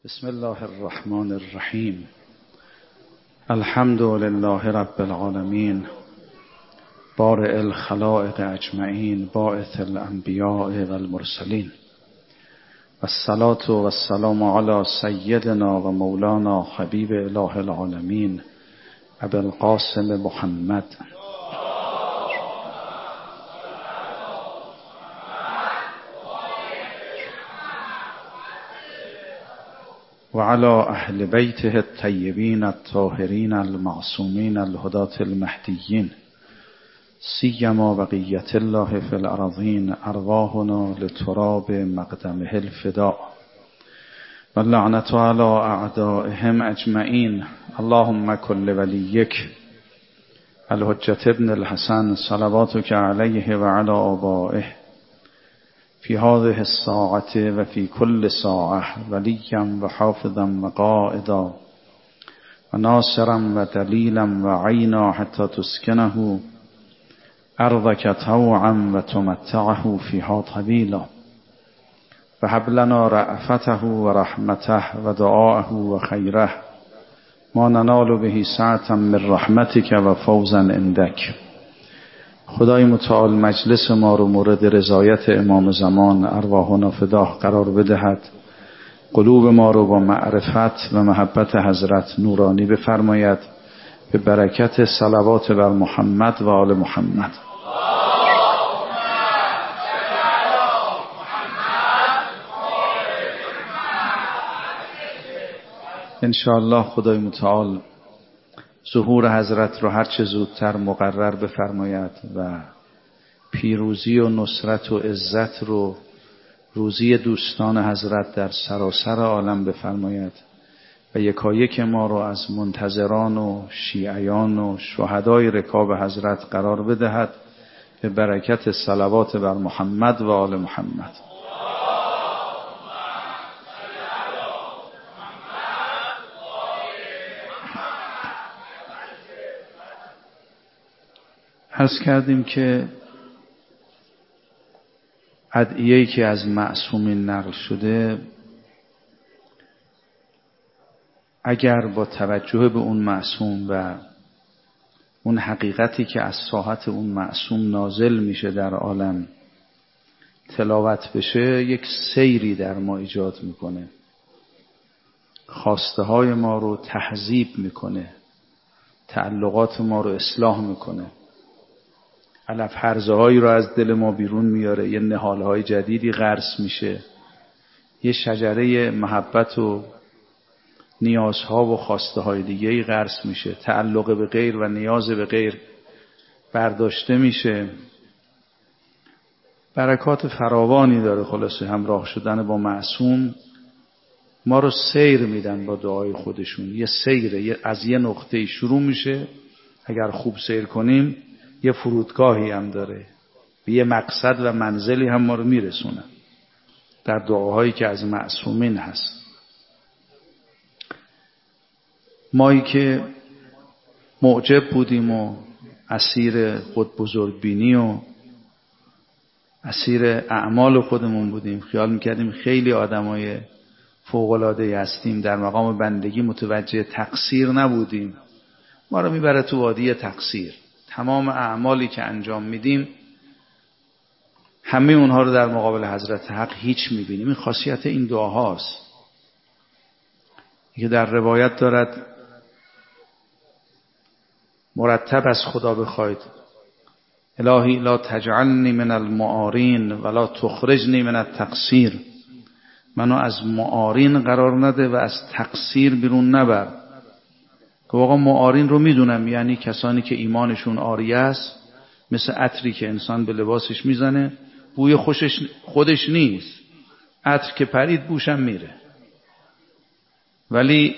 بسم الله الرحمن الرحیم. الحمد لله رب العالمین، بارئ الخلائق اجمعین، باعث الانبیاء والمرسلین، والصلاة والسلام علی سیدنا و مولانا حبیب اله العالمین ابی القاسم محمد وعلى أهل بيته الطيبين الطاهرين المعصومين الهداة المهديين، سيما بقية الله في الأرضين، أرواحنا لتراب مقدمه الفداء، واللعنة على أعدائهم أجمعين. اللهم كن لوليك الحجة ابن الحسن صلواتك عليه وعلى آبائه في هذه الساعة وفي كل ساعة وليا وحافظا وقائدا وناصرا ودليلا وعينا حتى تسكنه أرضك طوعا وتمتعه فيها طويلا، وهب لنا رأفته ورحمته ودعاءه وخيره ما ننال به سعة من رحمتك وفوزا عندك. خدای متعال مجلس ما رو مورد رضایت امام زمان ارواحنا فداه قرار بدهد، قلوب ما رو با معرفت و محبت حضرت نورانی بفرماید، به برکت صلوات بر محمد و آل محمد. انشاءالله خدای متعال ظهور حضرت رو هرچه زودتر مقرر بفرماید و پیروزی و نصرت و عزت رو روزی دوستان حضرت در سراسر عالم بفرماید و یکایک ما رو از منتظران و شیعیان و شهدای رکاب حضرت قرار بدهد، به برکت صلوات بر محمد و آل محمد. عرض کردیم که ادعیه‌ای که از معصومین نقل شده، اگر با توجه به اون معصوم و اون حقیقتی که از ساحت اون معصوم نازل میشه در عالم تلاوت بشه، یک سیری در ما ایجاد میکنه، خواسته های ما رو تهذیب میکنه، تعلقات ما رو اصلاح میکنه، علف هرزه هایی رو از دل ما بیرون میاره، یه نهال های جدیدی غرس میشه، یه شجره محبت و نیازها و خواسته های دیگه‌ای غرس میشه، تعلق به غیر و نیاز به غیر برداشته میشه. برکات فراوانی داره خلاصه همراه شدن با معصوم. ما رو سیر میدن با دعای خودشون، یه سیره، از یه نقطه شروع میشه، اگر خوب سیر کنیم یه فرودگاهی هم داره، به یه مقصد و منزلی هم ما رو میرسونه در دعاهایی که از معصومین هست. مایی که معجب بودیم و اسیر خود بزرگبینی و اسیر اعمال خودمون بودیم، خیال میکردیم خیلی آدمای فوق‌العاده‌ای هستیم، در مقام بندگی متوجه تقصیر نبودیم، ما رو میبره تو وادی تقصیر. تمام اعمالی که انجام میدیم همه اونها رو در مقابل حضرت حق هیچ میبینیم. این خاصیت این دعاهاست که در روایت دارد مرتب از خدا بخواید الهی لا تجعلنی من المعارین ولا تخرجنی من التقصیر، منو از معارین قرار نده و از تقصیر بیرون نبر. که واقعا معارین رو میدونم، یعنی کسانی که ایمانشون عاریه است، مثل عطری که انسان به لباسش میزنه، بوی خودش نیست، عطر که پرید بوشم میره. ولی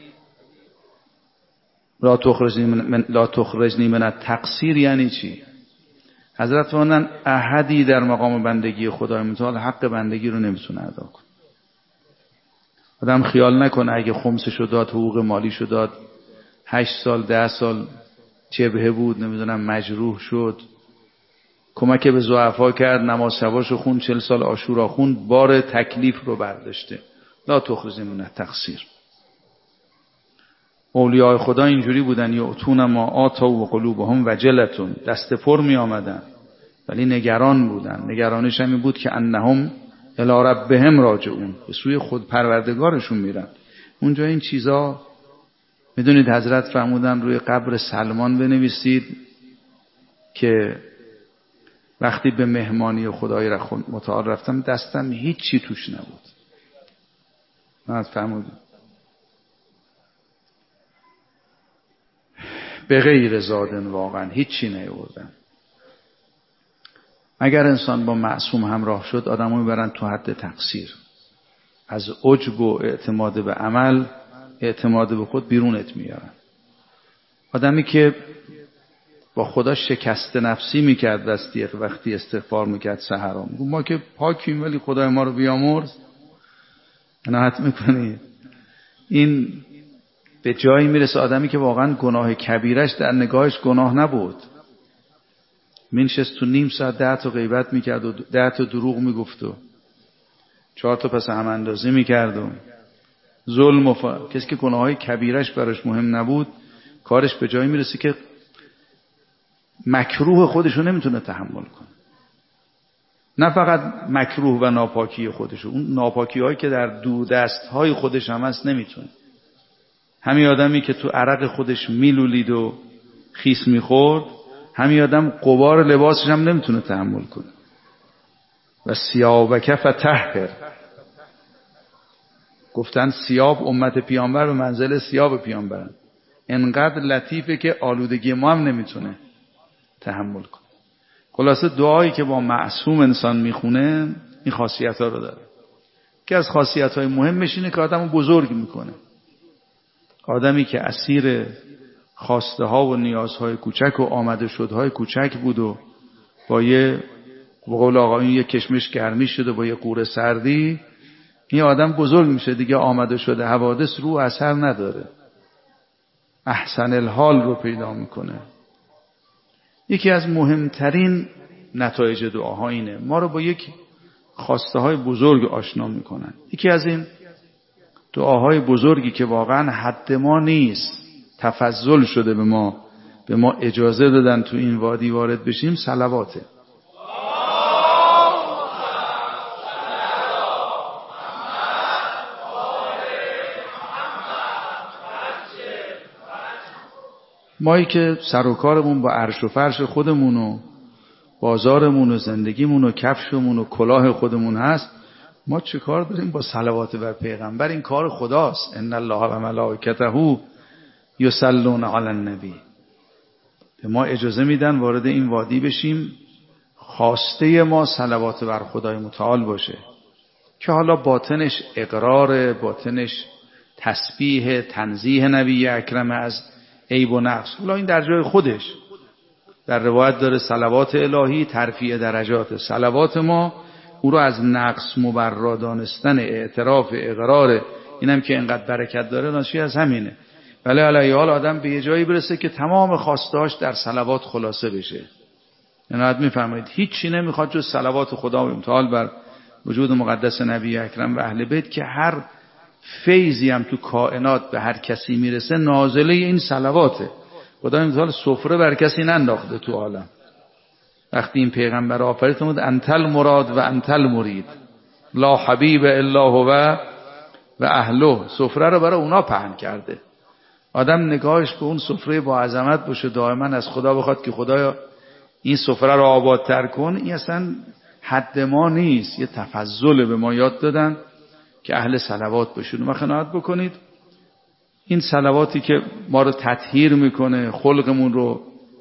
لا تخرجنی من التقصیر یعنی چی؟ حضرت فرمودن احدی در مقام بندگی خدای متعال حق بندگی رو نمیتونه ادا کنه. آدم خیال نکنه اگه خمسشو داد، حقوق مالیشو داد، 8 سال 10 سال جبهه بود، نمیدونم مجروح شد، کمک به ضعفا کرد، نماز شباشو خوند، 40 سال عاشورا خوند، بار تکلیف رو برداشته. لا تخرج من التقصیر. اولیاء خدا اینجوری بودن، یؤتون ما آتوا و قلوبهم وجلة، دست پر می آمدن ولی نگران بودن. نگرانش هم این بود که انهم الی ربهم راجعون، به سوی خود پروردگارشون میرن. اونجا این چیزا میدونید حضرت فرمودن روی قبر سلمان بنویسید که وقتی به مهمانی خدای متعال رفتم دستم هیچی توش نبود. من فرمودم به غیر زادن، واقعا هیچی نیاوردم. اگر انسان با معصوم همراه شد آدمو میبرن تو حد تقصیر، از عجب و اعتماد به عمل، اعتماد به خود بیرونت میارن. آدمی که با خدا شکست نفسی میکرد وقتی استغفار میکرد سحرام، ما که پاکیم ولی خدای ما رو بیامرز، قناعت میکنید. این به جایی میرسه آدمی که واقعا گناه کبیرش در نگاهش گناه نبود، منشست تو نیم ساعت 10 تا غیبت میکرد و 10 تا دروغ میگفت و 4 تا پس هم اندازی میکرد و ظلم کسی که گناههای کبیرش براش مهم نبود کارش به جایی میرسه که مکروه خودشو نمیتونه تحمل کنه. نه فقط مکروه و ناپاکی خودشو، اون ناپاکی هایی که در دوردست های خودش هم هست نمیتونه. همین آدمی که تو عرق خودش میلولید و خیس میخورد، همین آدم غبار لباسش هم نمیتونه تحمل کنه. و ثیابک فطهر، گفتن ثیاب امت پیامبر به منزل ثیاب پیامبرن، انقدر لطیفه که آلودگی ما هم نمیتونه تحمل کنه. خلاصه دعایی که با معصوم انسان میخونه این خاصیت ها رو داره که از خاصیت های مهمش اینه که آدمو بزرگ میکنه. آدمی که اسیر خواسته ها و نیازهای کوچک و آمده شدهای کوچک بود و با یه بقول آقایون یه کشمش گرمی شده با یه قوره سردی، این آدم بزرگ میشه دیگه، آمده شده حوادث رو اثر نداره، احسن الحال رو پیدا میکنه. یکی از مهمترین نتایج دعاها اینه، ما رو با یک خواسته های بزرگ آشنا میکنن. یکی از این دعاهای بزرگی که واقعا حد ما نیست، تفضل شده به ما اجازه دادن تو این وادی وارد بشیم، صلواته. مایی که سر و کارمون با عرش و فرش خودمون و بازارمون و زندگیمون و کفشمون و کلاه خودمون هست، ما چه کار داریم با صلوات بر پیغمبر؟ این کار خداست. ان الله و ملائکته یصلون علی النبی. به ما اجازه میدن وارد این وادی بشیم، خواسته ما صلوات بر خدای متعال باشه که حالا باطنش اقرار، باطنش تسبیح، تنزیه نبی اکرم از عیب و نقص. حالا این در جای خودش. در روایت داره صلوات الهی ترفیع درجات، صلوات ما او رو از نقص مبرا دانستن، اعتراف، اقرار، اینم که اینقدر برکت داره ناشی از همینه. ولی علی حال آدم به یه جایی برسه که تمام خواستهاش در صلوات خلاصه بشه. عنایت میفرمایید هیچی نمیخواد جز صلوات خدا و امتحال بر وجود مقدس نبی اکرم و اهل بیت، که هر فیضی هم تو کائنات به هر کسی میرسه نازله این صلواته. خدا امتحال سفره بر کسی ننداخته تو عالم. وقتی این پیغمبر آفرید فرمود انتل مراد و انتل مرید لا حبیب الا هو و اهله، سفره رو برای اونا پهن کرده. آدم نگاهش به اون سفره با عظمت باشه، دائما از خدا بخواد که خدایا این سفره رو آبادتر کن. این اصلا حد ما نیست، یه تفضل به ما یاد دادن که اهل صلوات باشید. و قناعت بکنید این صلواتی که ما رو تطهیر میکنه، خلقمون رو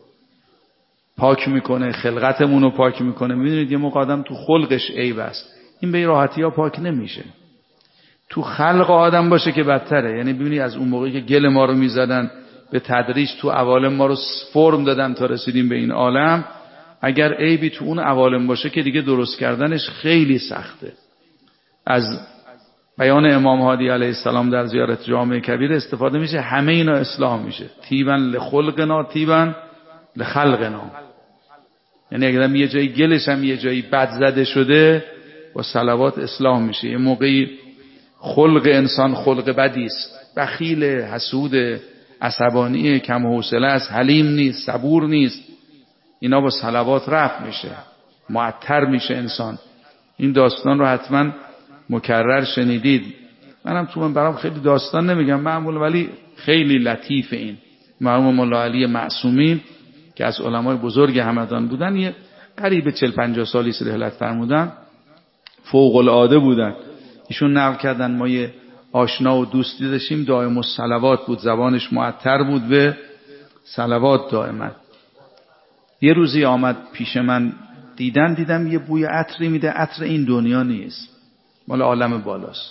پاک میکنه، خلقتمون رو پاک میکنه. میدونید یه موقع آدم تو خلقش عیب است، این به راحتی ها پاک نمیشه. تو خلق آدم باشه که بدتره. یعنی ببینید از اون موقعی که گل ما رو میزدن به تدریج تو عوالم ما رو فرم دادن تا رسیدیم به این عالم، اگر عیبی تو اون عوالم باشه که دیگه درست کردنش خیلی سخته. از بیان امام هادی علیه السلام در زیارت جامع کبیر استفاده میشه، همه اینا اصلاح میشه. تیبن لخلقنا تیبن لخلقنا. یعنی اگر یه جایی گلش هم یه جایی بد زده شده با صلوات اصلاح میشه. یه موقعی خلق انسان خلق بدی است، بخیل، حسود، عصبانی، کم حوصله است، حلیم نیست، صبور نیست. اینا با صلوات رفع میشه، معطر میشه انسان. این داستان رو حتما مکرر شنیدید. منم تو برام خیلی داستان نمیگم معمول، ولی خیلی لطیف. این مرحوم مولا علی معصومی که از علمای بزرگ همدان بودن، یه قریب 40-50 سالی رحلت فرمودن، فوق العاده بودن. ایشون نقل کردن ما یه آشنا و دوستی داشتیم دائم الصلوات بود، زبانش معطر بود به صلوات دائما. یه روزی آمد پیش من، دیدم یه بوی عطری میده، عطر این دنیا نیست، مال عالم بالاست.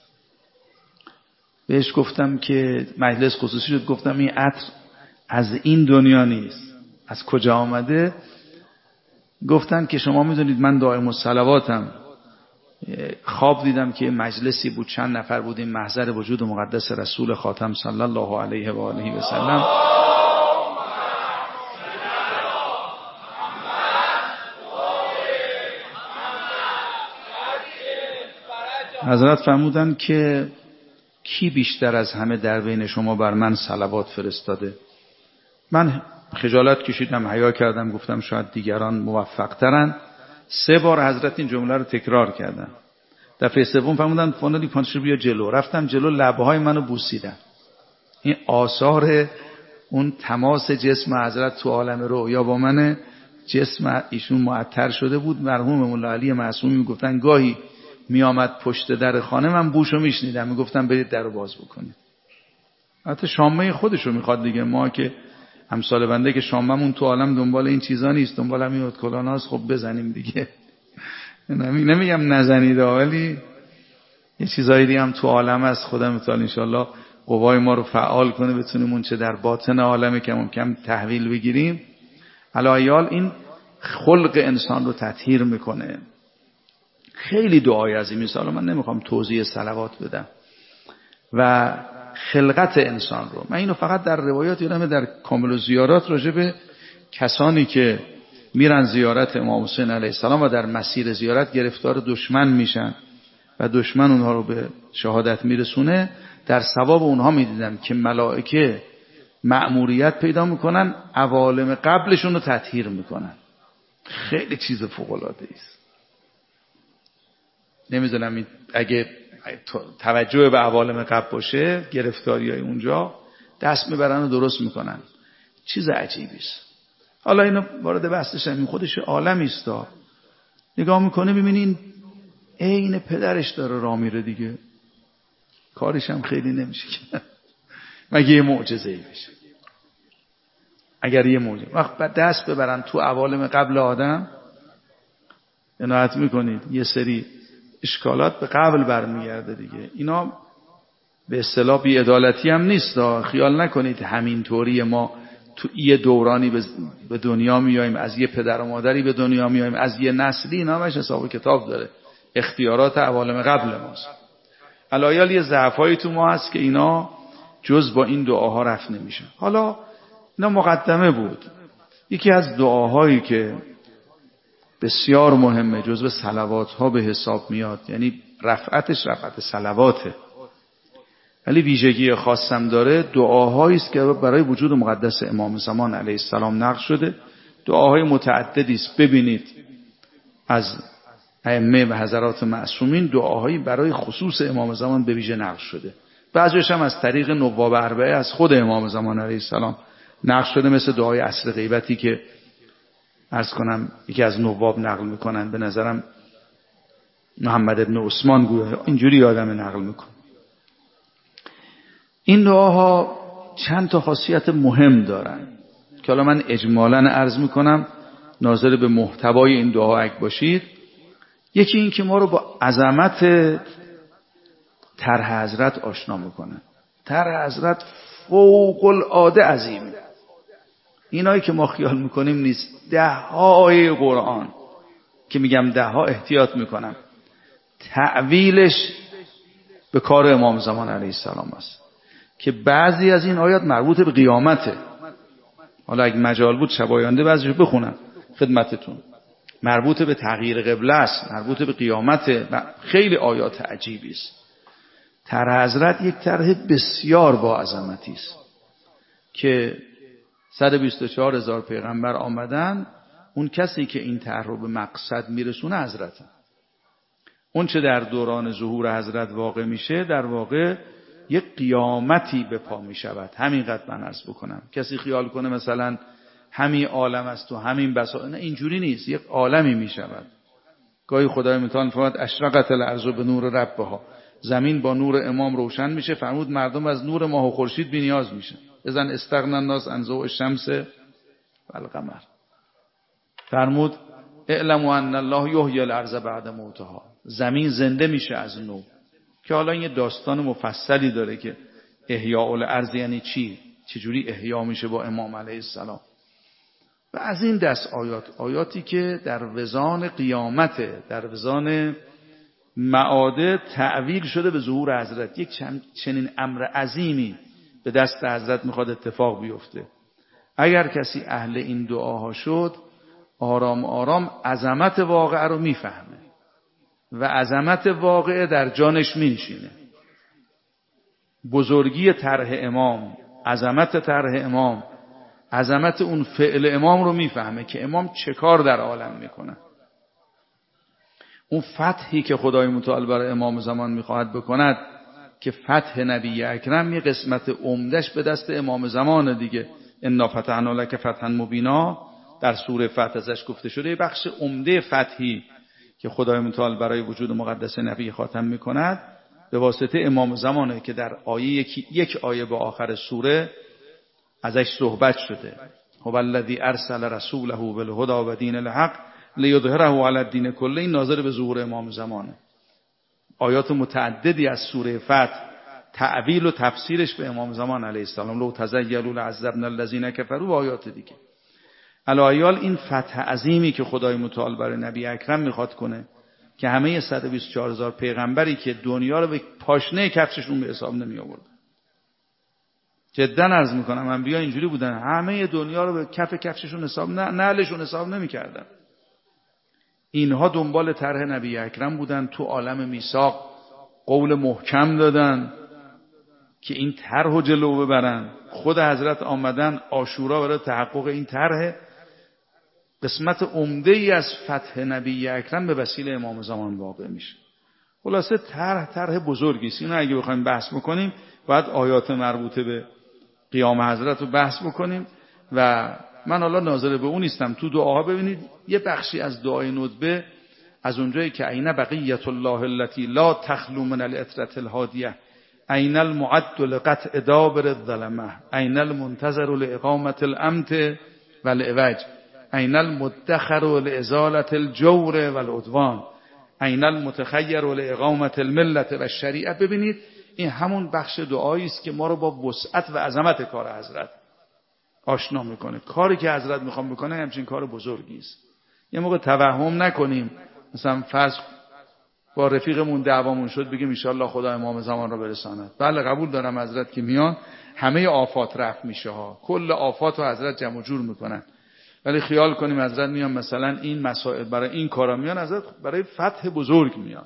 بهش گفتم که مجلس خصوصی شد، گفتم این عطر از این دنیا نیست، از کجا آمده؟ گفتن که شما میدونید من دائم الصلواتم. خواب دیدم که مجلسی بود، چند نفر بودیم، محضر وجود مقدس رسول خاتم صلی الله علیه و آله و سلم. حضرت فرمودن که کی بیشتر از همه در بین شما بر من صلوات فرستاده؟ من خجالت کشیدم، حیا کردم، گفتم شاید دیگران موفق ترن. 3 بار حضرت این جمله رو تکرار کردن. دفعه سوم فرمودن فلانی پانش بیا جلو. رفتم جلو، لبهای منو بوسیدن. این آثار اون تماس جسم حضرت تو عالم رویا با من، جسم ایشون معطر شده بود. مرحوم مولا علی معصومی میگفتن گاهی میآمد پشت در خانه، من بوشو میشنیدم، میگفتم برید درو باز بکنید. حتی شامه خودشو میخواد دیگه. ما که امثال بنده که شاممون تو عالم دنبال این چیزا نیست، دنبال همین ادکلاناست، خب بزنیم دیگه. نمیگم نزنید، ولی یه چیزایی دیگه هم تو عالم است. خدا متعال انشالله قوای ما رو فعال کنه، بتونیم اون چه در باطن عالم کم کم تحویل بگیریم. علایال این خلق انسان رو تطهیر میکنه. خیلی دعای عظیمی است. من نمیخوام توضیح صلوات بدم و خلقت انسان رو. من اینو فقط در روایات یادمه، در کامل الزیارات راجع به کسانی که میرن زیارت امام حسین علیه السلام و در مسیر زیارت گرفتار دشمن میشن و دشمن اونها رو به شهادت میرسونه، در ثواب اونها میدیدم که ملائکه مأموریت پیدا میکنن عوالم قبلشون رو تطهیر میکنن. خیلی چیز فوق العاده است. نمیدونم اگه توجه به عوالم قبل باشه، گرفتاریای اونجا دست میبرن و درست میکنن. چیز عجیبی است. حالا اینو وارد بحثش نمیشم، خودش عالمی است. نگاه میکنه میبینین عین پدرش داره راه میره دیگه، کارش هم خیلی نمیشه مگه یه معجزه‌ای بشه. اگر یه معجزه وقت دست ببرن تو عوالم قبل آدم، عنایت میکنید یه سری اشکالات به قبل برمیگرده دیگه. اینا به اصطلاح بی‌عدالتی هم نیست. خیال نکنید همینطوری ما تو یه دورانی به دنیا میاییم، از یه پدر و مادری به دنیا میاییم، از یه نسلی. اینا همش حساب کتاب داره، اختیارات عوالم قبل ماست. علایال یه ضعفایی تو ما هست که اینا جز با این دعاها رفت نمیشه. حالا اینا مقدمه بود. یکی از دعاهایی که بسیار مهمه، جزو صلوات ها به حساب میاد، یعنی رفعتش رفعت صلواته، ولی ویژگی خاصم داره. دعاهایی است که برای وجود مقدس امام زمان علیه السلام نقل شده. دعاهای متعددی است. ببینید از ائمه و حضرات معصومین دعاهایی برای خصوص امام زمان به ویژه نقل شده. بعضیش هم از طریق نواب اربعه از خود امام زمان علیه السلام نقل شده، مثل دعای عصر غیبتی که عرض کنم یکی از نواب نقل میکنن. به نظرم محمد ابن عثمان گویا اینجوری آدم نقل میکنه. این دعاها چند تا خاصیت مهم دارن که حالا من اجمالاً عرض میکنم، ناظر به محتوای این دعا اگه باشید. یکی این که ما رو با عظمت طرح حضرت آشنا میکنه. طرح حضرت فوق العاده عظیمه. اینایی که ما خیال میکنیم نیست. 10های قرآن که میگم 10ها احتیاط میکنم، تعویلش به کار امام زمان علیه السلام است که بعضی از این آیات مربوط به قیامته. حالا اگه مجال بود شب آینده بعضیشو بخونم خدمتتون. مربوط به تغییر قبله است، مربوط به قیامته و خیلی آیات عجیبی است. طرح حضرت یک طرح بسیار با عظمتی است که 124,000 پیغمبر آمدن، اون کسی که این طرح رو به مقصد میرسونه حضرته. اون چه در دوران ظهور حضرت واقع میشه در واقع یک قیامتی به پا میشود. همینقدر من عرض بکنم. کسی خیال کنه مثلا همین عالم است و همین بساط، نه اینجوری نیست، یک عالمی میشود. گاهی خدای متعال فرمود اشرقت الارض بنور ربها، زمین با نور امام روشن میشه، فرمود مردم از نور ماه و خورشید بی نیاز میشن. اذن استغنى الناس عن ضوء الشمس والقمر. فرمود اعلموا ان الله یحیی الارض بعد موتها، زمین زنده میشه از نو. که حالا این داستان مفصلی داره که احیاء الارض یعنی چی، چجوری احیا میشه با امام علیه السلام. و از این دست آیاتی که در وزان قیامت، در وزان معاده تعویل شده به ظهور حضرت. یک چنین امر عظیمی به دست حضرت میخواد اتفاق بیفته. اگر کسی اهل این دعاها شد، آرام آرام عظمت واقعه رو میفهمه و عظمت واقعه در جانش مینشینه. بزرگی طرح امام، عظمت طرح امام، عظمت اون فعل امام رو میفهمه که امام چه کار در عالم میکنه. اون فتحی که خدای متعال برای امام زمان میخواهد بکند که فتح نبی اکرم، یه قسمت عمدش به دست امام زمان دیگه. انا فتحنا لک فتحا مبینا در سوره فتح ازش گفته شده. یه بخش عمده فتحی که خدای متعال برای وجود مقدس نبی خاتم میکند به واسطه امام زمانه که در آیه یک آیه به آخر سوره ازش صحبت شده. هو الذی ارسل رسوله بالهدی و دین الحق لیظهره علی الدین کله. این ناظر به ظهور امام زمانه. آیات متعددی از سوره فتح تعویل و تفسیرش به امام زمان علیه السلام. لو تزیلوا لعذبنا الذین کفروا و آیات دیگه. الایال این فتح عظیمی که خدای متعال برای نبی اکرم میخواد کنه که همه 124,000 پیغمبری که دنیا رو به پاشنه کفششون به حساب نمی آورد. جدا عرض میکنم انبیا اینجوری بودن، همه دنیا رو به کفششون حساب نعلشون حساب نمیکردن. اینها دنبال طرح نبی اکرم بودن، تو عالم میثاق قول محکم دادن که این طرح رو جلو ببرن. خود حضرت آمدن عاشورا برای تحقق این طرح. قسمت عمده ای از فتح نبی اکرم به وسیله امام زمان واقع میشه. خلاصه طرح بزرگی است. اینو اگه بخوایم بحث بکنیم باید آیات مربوطه به قیام حضرت رو بحث بکنیم و من حالا ناظر به اون نیستم. تو دعاها ببینید یه بخشی از دعای ندبه از اونجایی که عین بقیت الله التي لا تخلو من العطرة الهادیه، عین المعد لقطع دابر الظلمه، عین المنتظر لاقامه الامت والعوج، عین المدخر لازاله الجور والعدوان، عین المتخیر لاقامه الملة والشریعه. ببینید این همون بخش دعایی است که ما رو با وسعت و عظمت کار حضرت آشنا میکنه. کاری که حضرت میخوام بکنه همچین کار بزرگی است. یه موقع توهم نکنیم مثلا فرض با رفیقمون دعوامون شد بگیم ان شاء الله خدا امام زمان رو برساند. بله قبول دارم حضرت که میان همه آفات رفع میشه ها، کل آفات رو حضرت جمع جور میکنن. ولی خیال کنیم حضرت میان مثلا این مسائل برای این کارا میان، حضرت برای فتح بزرگ میان.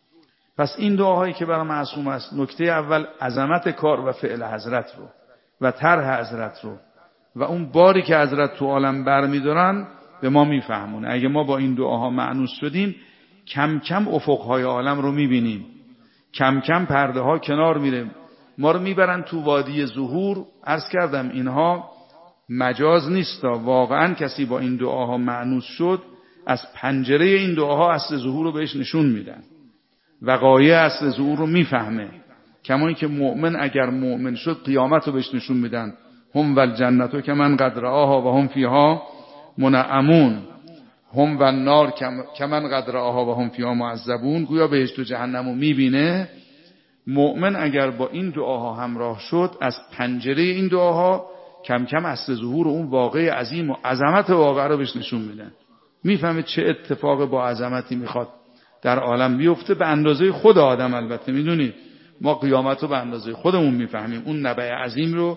پس این دعاهایی که برای معصوم است، نکته اول عظمت کار و فعل حضرت رو و طرح حضرت رو و اون باری که حضرت تو عالم برمیدارن به ما میفهمونه. اگه ما با این دعاها مأنوس شدیم کم کم افقهای عالم رو میبینیم، کم کم پرده ها کنار میره، ما رو میبرن تو وادی ظهور. عرض کردم اینها مجاز نیست، واقعا کسی با این دعاها مأنوس شد از پنجره این دعاها اصل ظهور رو بهش نشون میدن، وقایع اصل ظهور رو میفهمه. کما اینکه مؤمن اگر مؤمن شد قیامت رو بهش نشون میدن. هم والجنت کمن قد رآها و هم فیها منعمون، هم والنار کمن قد رآها و هم فیها معذبون. گویا بهشت و جهنم رو میبینه. مؤمن اگر با این دعاها همراه شد از پنجره این دعاها کم کم اصل ظهور اون واقع عظیم و عظمت واقع رو بهش نشون میدن. میفهمه چه اتفاق با عظمتی میخواد در عالم بیفته. به اندازه خود آدم البته، میدونید ما قیامت رو به اندازه خودمون میفهمیم، اون نبع عظیم رو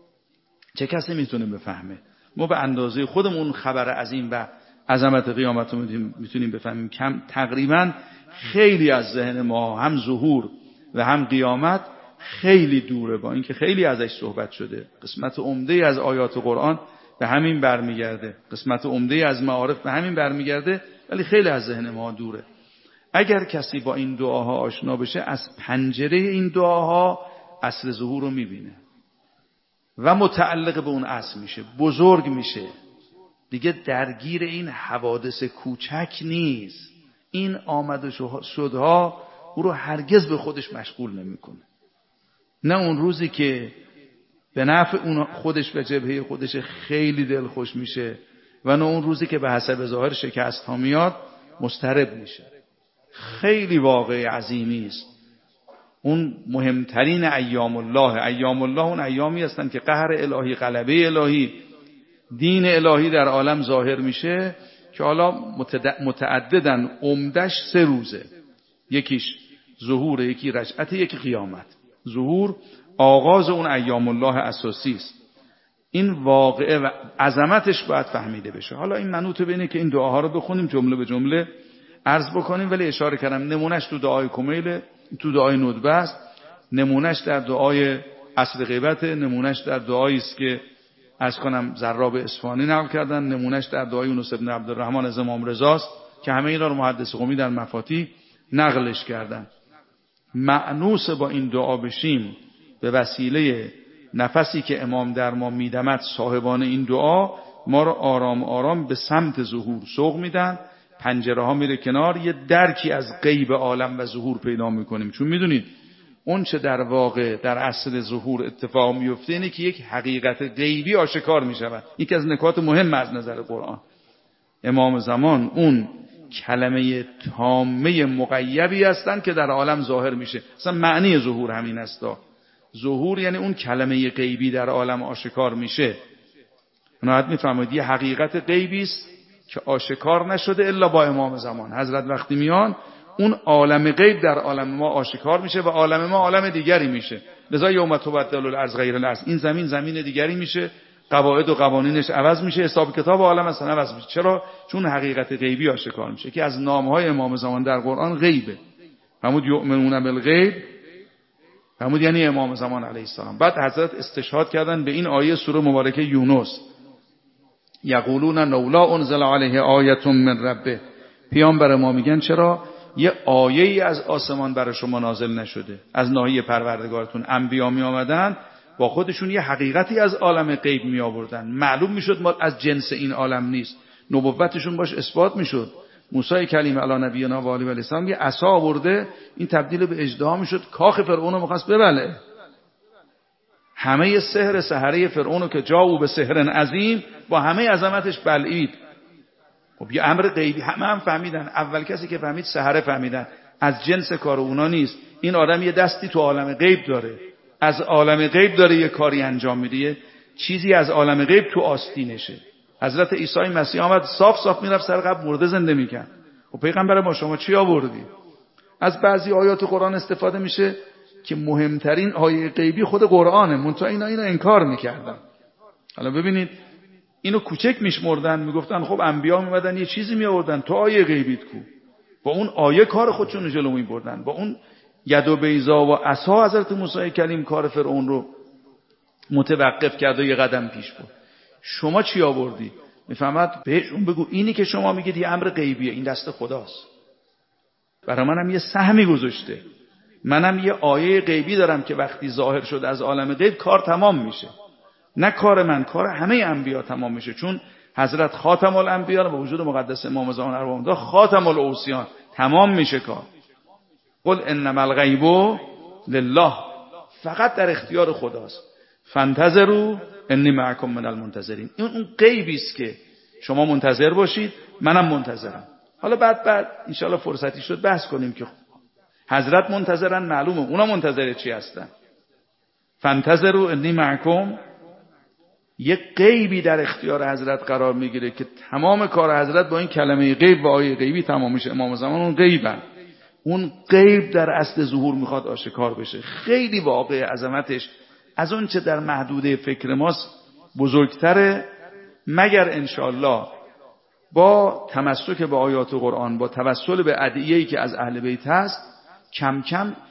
چه کسی میتونه بفهمه؟ ما به اندازه خودمون خبر عظیم و عظمت قیامت رو میتونیم بفهمیم. تقریبا خیلی از ذهن ما هم ظهور و هم قیامت خیلی دوره، با اینکه خیلی ازش صحبت شده. قسمت عمده از آیات قرآن به همین برمیگرده، قسمت عمده از معارف به همین برمیگرده، ولی خیلی از ذهن ما دوره. اگر کسی با این دعاها آشنا بشه، از پنجره این دعاها عصر ظهور رو میبینه و متعلق به اون عصر میشه، بزرگ میشه، دیگه درگیر این حوادث کوچک نیست. این آمد و شدها او رو هرگز به خودش مشغول نمیکنه. نه اون روزی که به نفع اون خودش و جبهه خودش خیلی دلخوش میشه و نه اون روزی که به حسب ظاهر شکست ها میاد مضطرب میشه. خیلی واقع عظیمی است. اون مهمترین ایام الله، ایام الله اون ایامی هستن که قهر الهی، غلبه الهی، دین الهی در عالم ظاهر میشه، که حالا متعددن، عمدش 3 روزه. یکیش ظهور، یکی رجعت، یکی قیامت. ظهور آغاز اون ایام الله اساسی است. این واقعه و عظمتش باید فهمیده بشه. حالا این منوط به اینه که این دعاها رو بخونیم جمله به جمله عرض بکنیم، ولی اشاره کردم نمونهش تو دعای کمیل، تو دعای ندبه است، نمونهش در دعای عصر غیبت، نمونهش در دعایی است که عرض کنم زراب اصفهانی نقل کردن، نمونهش در دعای یونس بن عبدالرحمن از امام رضا است که همه اینا رو محدث قمی در مفاتیح نقلش کردن. مأنوس با این دعا بشیم به وسیله نفسی که امام در ما میدمد، صاحبان این دعا ما رو آرام آرام به سمت ظهور سوق میدن، پنجره ها میره کنار، یه درکی از غیب عالم و ظهور پیدا میکنیم. چون میدونید اون چه در واقع در اصل ظهور اتفاق میفته اینه که یک حقیقت غیبی آشکار میشود. یکی از نکات مهم از نظر قرآن، امام زمان اون کلمه تامه مغیبی هستن که در عالم ظاهر میشه. اصلا معنی ظهور همین است. ظهور یعنی اون کلمه غیبی در عالم آشکار میشه. نهایت میفهمید یه حقیقت غیبی است که آشکار نشده الا با امام زمان. حضرت وقتی میان اون عالم غیب در عالم ما آشکار میشه و عالم ما عالم دیگری میشه. لذا یوم تبدل الارض غیر الارض، این زمین زمین دیگری میشه، قواعد و قوانینش عوض میشه، حساب کتاب عالم اصلا عوض میشه. چرا؟ چون حقیقت غیبی آشکار میشه که از نامهای امام زمان در قرآن غیبه. فرمود یؤمنون بالغیب، فرمود یعنی امام زمان علیه السلام. بعد حضرت استشهاد کردن به این آیه سوره مبارکه یونس، یقولون لولا انزل علیه آیه من ربه. پیامبر ما میگن چرا یه آیه ای از آسمان برای شما نازل نشده، از ناحیه پروردگارتون. انبیا می آمدن با خودشون یه حقیقتی از عالم غیب می آوردن، معلوم میشد ما از جنس این عالم نیست، نبوتشون باش اثبات میشد. موسی کلیم علی نبینا و آله و السلام یه عصا آورده، این تبدیل به اژدها میشد، کاخ فرعون رو می‌خواست ببله. همه سحر سحره فرعون که جاءوا به سحر عظیم، با همه عظمتش بلعید. خب یه امر غیبی، همه هم فهمیدن. اول کسی که فهمید سحره فهمیدن، از جنس کار اونا نیست. این آدم یه دستی تو عالم غیب داره، از عالم غیب داره یه کاری انجام میده، چیزی از عالم غیب تو آستینشه. حضرت عیسی مسیح آمد صاف صاف میرفت سر قبر مرده زنده میکرد. و پیغمبر ما شما چی آوردی؟ از بعضی آیات قرآن استفاده میشه که مهمترین آیه غیبی خود قرآنه، منتها اینا انکار میکردن. حالا ببینید اینو کوچک میشمردن، میگفتن خب انبیا میمدن یه چیزی میآوردن، تو آیه غیبیت کو. با اون آیه کار خودشون جلو میبردن، با اون ید و بیضا و عصا حضرت موسی کلیم کار فرعون رو متوقف کرد و یه قدم پیش برد. شما چی آوردی؟ میفهمد بهشون بگو اینی که شما میگید یه امر غیبیه، این دست خداست، برای منم یه سهمی گذاشته، منم یه آیه غیبی دارم که وقتی ظاهر شد از عالم غیب کار تمام میشه. نه کار من، کار همه انبیا تمام میشه، چون حضرت خاتم الانبیا با وجود مقدس امام زمان ارواح خاتم الاوصیان تمام میشه کار. قل انما الغیب لله، فقط در اختیار خداست. فانتظروا انی معکم من المنتظرین. این اون غیبی است که شما منتظر باشید، منم منتظرم. حالا بعد ان شاء الله فرصتی شد بحث کنیم که حضرت منتظرن، معلومه اونا منتظر چی هستن. فانتظروا انی معکم، یک غیبی در اختیار حضرت قرار میگیره که تمام کار حضرت با این کلمه غیب و آیه غیبی تمام میشه. امام زمان اون غیبن، اون غیب در اصل ظهور میخواد آشکار بشه. خیلی واقع عظمتش از اون چه در محدوده فکر ماست بزرگتره، مگر انشاءالله با تمسک به آیات قرآن، با توسل به ادعیه‌ای که از اهل بیت هست، کم کم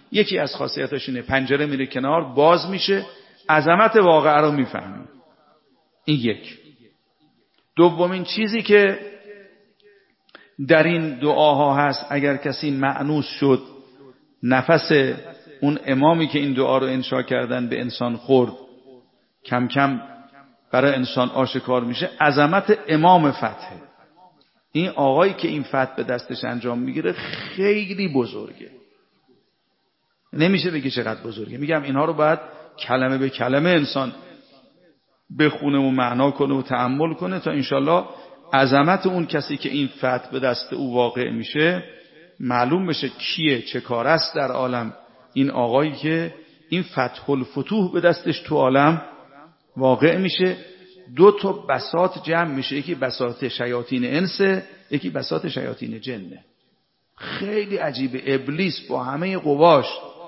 یکی از خاصیتاش اینه پنجره میره کنار، باز میشه، عظمت واقعه رو میفهمی. این یک. دومین چیزی که در این دعاها هست، اگر کسی مأنوس شد، نفس اون امامی که این دعا رو انشا کردن به انسان خورد، کم کم برای انسان آشکار میشه عظمت امام فتحه. این آقایی که این فتح به دستش انجام میگیره خیلی بزرگه، نمیشه بگی چقدر بزرگه. میگم اینها رو باید کلمه به کلمه انسان بخونه و معنا کنه و تأمل کنه تا انشالله عظمت اون کسی که این فتح به دست او واقع میشه معلوم بشه کیه، چه کار است در عالم این آقایی که این فتح الفتوح به دستش تو عالم واقع میشه. دو تا بساط جمع میشه، یکی بساط شیاطین انسه، یکی بساط شیاطین جنه. خیلی عجیبه. ابلیس با همه قواش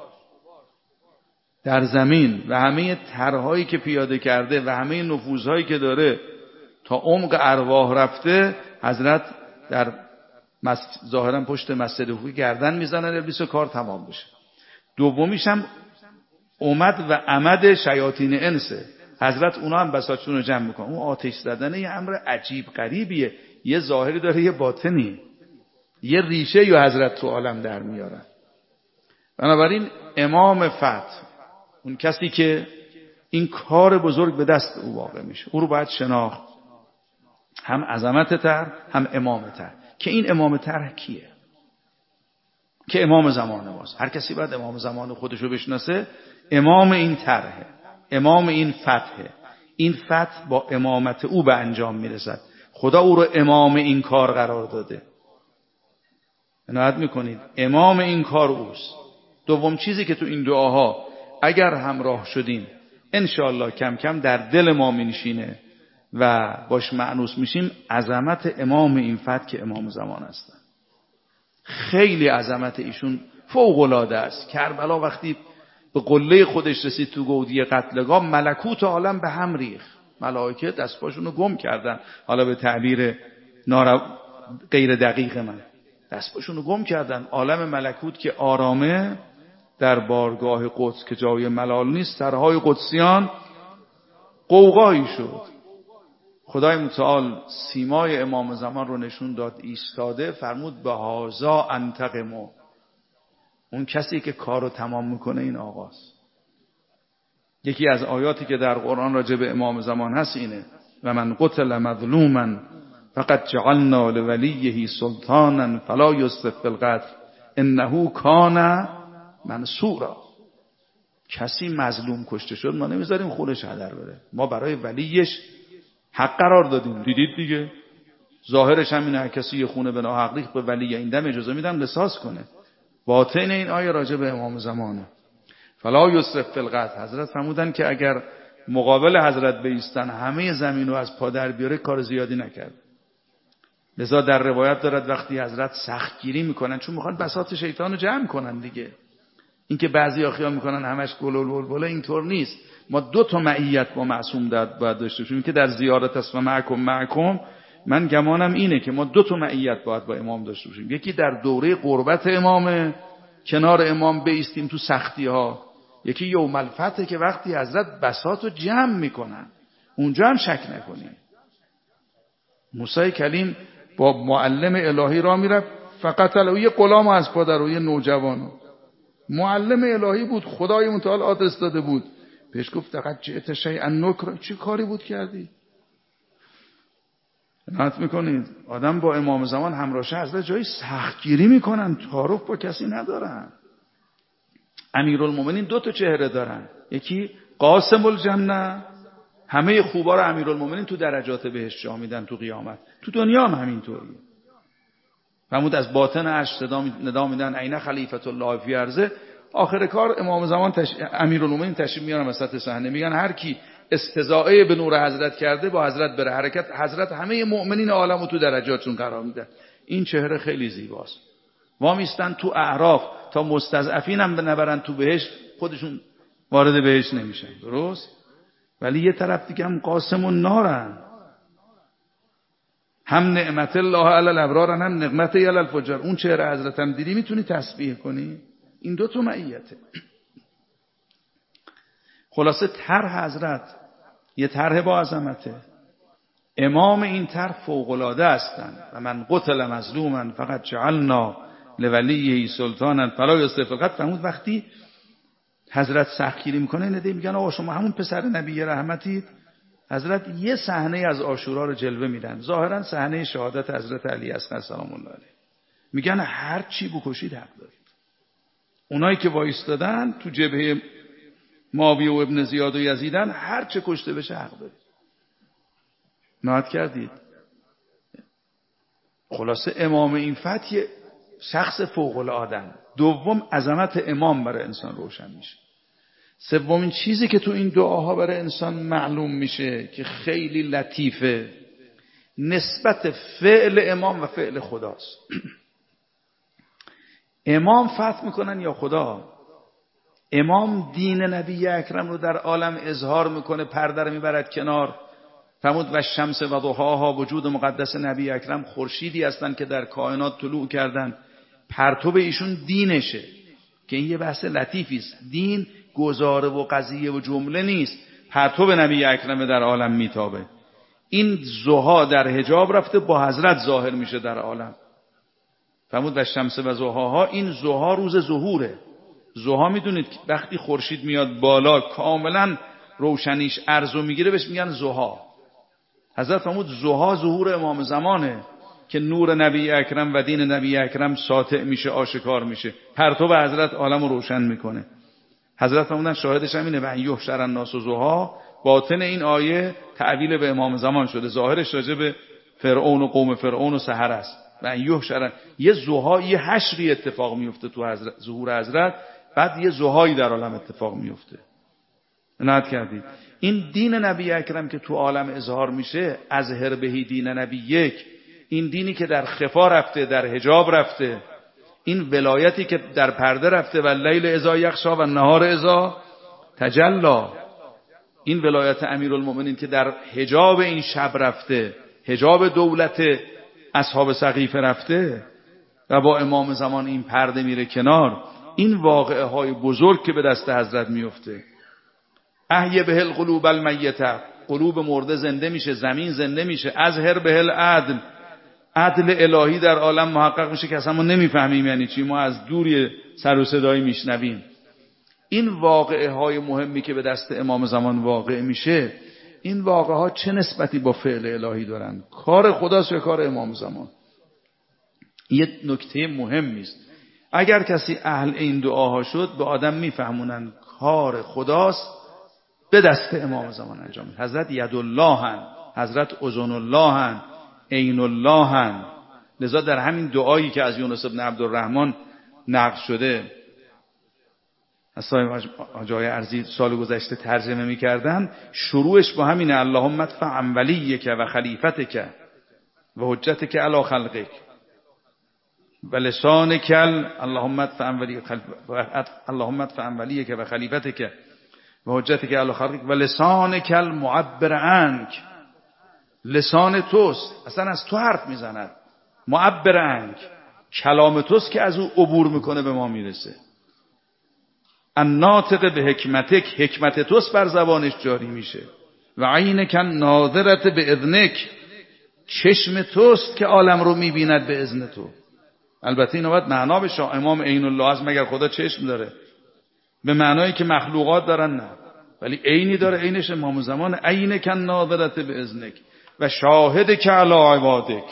در زمین و همه طرح‌هایی که پیاده کرده و همه نفوذهایی که داره تا عمق ارواح رفته، حضرت در ظاهرا پشت مسجد کوفه گردن میزنن ابلیس و کار تمام بشه. دومیش هم اومد و عمد شیاطین انسه، حضرت اونا هم بساطشون رو جمع میکنن. اون آتش زدن یه امر عجیب غریبیه، یه ظاهری داره یه باطنی، یه ریشه یا حضرت تو عالم در میارن. بنابراین امام فتح، اون کسی که این کار بزرگ به دست او واقع میشه، او رو باید شناخت، هم عظمت تر هم امام تر. که این امام تر کیه؟ که امام زمان ماست. هر کسی باید امام زمان خودش رو بشناسه. امام این طرحه، امام این فتحه. این فتح با امامت او به انجام میرسد. خدا او رو امام این کار قرار داده. عنایت میکنید، امام این کار اوست. دوم چیزی که تو این دعاها اگر همراه شدیم انشاءالله کم کم در دل ما می‌نشینه و باش مأنوس میشیم، عظمت امام این فتح که امام زمان هستن. خیلی عظمت ایشون فوق‌العاده است. کربلا وقتی به قله خودش رسید تو گودی قتلگاه، ملکوت عالم به هم ریخت، ملائکه دست پاشون رو گم کردن. حالا به تعبیر غیر دقیق من، دست پاشون رو گم کردن. عالم ملکوت که آرامه در بارگاه قدس که جای ملال نیست، سرهای قدسیان غوغایی شد. خدای متعال سیمای امام زمان رو نشون داد، ایستاده، فرمود به هازا انتقمو. اون کسی که کارو تمام میکنه این آقاست. یکی از آیاتی که در قرآن راجع به امام زمان هست اینه: و من قتل مظلوما فقد جعلنا لولیه سلطانا فلا یسرف فی القتل انه کان منصورا. کسی مظلوم کشته شد ما نمیذاریم خونش هدر بره، ما برای ولیش حق قرار دادیم. دیدید دیگه، ظاهرش هم اینه کسی یه خونه به ناحق ریخت، به ولی این دم اجازه میدم قصاص کنه. باطن این آیه راجع به امام زمانه. فلا یسرف فی القتل. حضرت فرمودن که اگر مقابل حضرت بایستن همه زمین رو از پا در بیاره کار زیادی نکرد. لذا در روایت دارد وقتی حضرت سختگیری میکنن، چون میخوان بساط شیطان رو جمع کنن دیگه. این که بعضی خیال میکنن همش گل و بلبله، اینطور نیست. ما دو تا معیت با معصوم باید داشته باشیم که در زیارت است و معکم من گمانم اینه که ما دو تا معیت باید با امام داشته باشیم. یکی در دوره قربت امام، کنار امام بایستیم تو سختی ها. یکی یوم الفتح که وقتی حضرت بساط رو جمع میکنن، اونجا هم شک نکنیم. موسی کلیم با معلم الهی را میرفت، فقط یه غلام از پادر و یه نوجوانو، معلم الهی بود، خدای متعال آدرس داده بود. بهش گفت فقط جئت شیئا نکر، چی کاری بود کردی؟ نت میکنید آدم با امام زمان همراشه از جای سختگیری میکنن، تعارف با کسی ندارن. امیرالمومنین دو تا چهره دارن، یکی قاسم الجنه، همه خوبا رو امیرالمومنین تو درجات بهشت جا میدن تو قیامت، تو دنیا هم همینطوریه. فرمود از باطن عرش ندا میدن عین خلیفت الله فی ارضه. آخر کار امام زمان امیرالمومنین تشریف میارن وسط صحنه، میگن هر کی استضاعه به نور حضرت کرده با حضرت بره حرکت، حضرت همه مؤمنین عالمو تو درجاتشون قرار میدن. این چهره خیلی زیباست. وامیستن تو اعراف تا مستضعفین هم نبرن تو بهشت، خودشون وارد بهشت نمیشن، درست؟ ولی یه طرف دیگه هم قاسم النارن، هم نعمت الله علی الابرار هم نعمت علی الفجار. اون چهره حضرت هم دیدی میتونی تسبیح کنی؟ این دو تا معیته. خلاصه طرح حضرت یه طرح با عظمته، امام این طرح فوق‌العاده هستند. و من قتل مظلوما فقط جعلنا لولیه سلطانا فلا یسرف. فقط فرمود وقتی حضرت سختگیری میکنه نده میگن آقا شما همون پسر نبی رحمتید. حضرت یه صحنه از عاشورا رو جلوه میدن، ظاهرا صحنه شهادت حضرت علی اصغر سلام الله علیه. میگن هر چی بکشید حق دارید. اونایی که وایستادن تو جبهه معاویه و ابن زیاد و یزیدن، هر چه کشته بشه حق دارید. نهاد کردید. خلاصه امام این فتح شخص فوق العاده. دوم عظمت امام برای انسان روشن میشه. سومین چیزی که تو این دعاها برای انسان معلوم میشه که خیلی لطیفه، نسبت فعل امام و فعل خداست. امام فتح میکنن یا خدا؟ امام دین نبی اکرم رو در عالم اظهار میکنه، پرده رو میبرد کنار. فرمود و شمس و ضحاها، وجود مقدس نبی اکرم خورشیدی هستن که در کائنات طلوع کردن، پرتو ایشون دینشه. که این یه بحث لطیفی است. دین گزاره و قضیه و جمله نیست، پرتو نبی اکرم در عالم میتابه. این ضحا در حجاب رفته، با حضرت ظاهر میشه در عالم. فرمود و شمس و ضحاها، این ضحا روز ظهوره. ضحا میدونید وقتی خورشید میاد بالا کاملا روشنیش عرضو میگیره بهش میگن ضحا. حضرت فرمود ضحا ظهور امام زمانه که نور نبی اکرم و دین نبی اکرم ساطع میشه، آشکار میشه، پرتو حضرت عالمو روشن میکنه. حضرت فرمودن شاهدش همینه و ان یحشر الناس ضحا. باطن این آیه تعویل به امام زمان شده، ظاهرش راجع به فرعون و قوم فرعون و سحر است. و ان یحشر، یه ضحا، یه حشری اتفاق میفته تو ظهور حضرت، بعد یه ضحایی در عالم اتفاق میفته. عنایت کردید. این دین نبی اکرم که تو عالم اظهار میشه، از هر بهی دین نبی یک، این دینی که در خفا رفته، در حجاب رفته، این ولایتی که در پرده رفته، و لیل اذا یغشا و نهار اذا تجلی، این ولایت امیرالمؤمنین که در حجاب این شب رفته، حجاب دولت اصحاب سقیفه رفته و با امام زمان این پرده میره کنار. این واقعه های بزرگ که به دست حضرت میفته. احی به القلوب المیته، قلوب مرده زنده میشه، زمین زنده میشه. ازهر به العدل، عدل الهی در عالم محقق میشه که اصلا ما نمیفهمیم یعنی چی، ما از دوری سر و صدایی میشنویم. این واقعه های مهمی که به دست امام زمان واقع میشه، این واقعه ها چه نسبتی با فعل الهی دارن؟ کار خداست یا کار امام زمان؟ یه نکته مهمی است. اگر کسی اهل این دعاها شد، به آدم میفهمونن کار خداست به دست امام زمان انجام میده. حضرت ید الله هن، حضرت اذن الله هن، عین الله هن. لذا در همین دعایی که از یونس بن عبدالرحمن نقل شده، از صاحب حاجای ارزی سال گذشته ترجمه میکردن، شروعش با همینه: اللهم ادفع عن ولیک و خلیفتک و حجتک علی خلقک و لسانک، اللهم ادفع عن ولیک و خلیفتک و حجتک علی خلقک و لسانک المعبر عنک. لسان توست، اصلا از تو حرف میزند. معبر عنک، کلام توست که از او عبور میکنه به ما میرسه. الناطق به حکمتک، حکمت توست بر زبانش جاری میشه. و عینک الناظرة به اذنک، چشم توست که عالم رو میبیند به اذن تو. البته این باید معنا بشه، امام عین الله است مگر خدا چشم داره؟ به معنایی که مخلوقات دارن نه، ولی عینی داره، عینش امام زمان. عینک الناظرة به اذنک و شاهدک علی عبادک.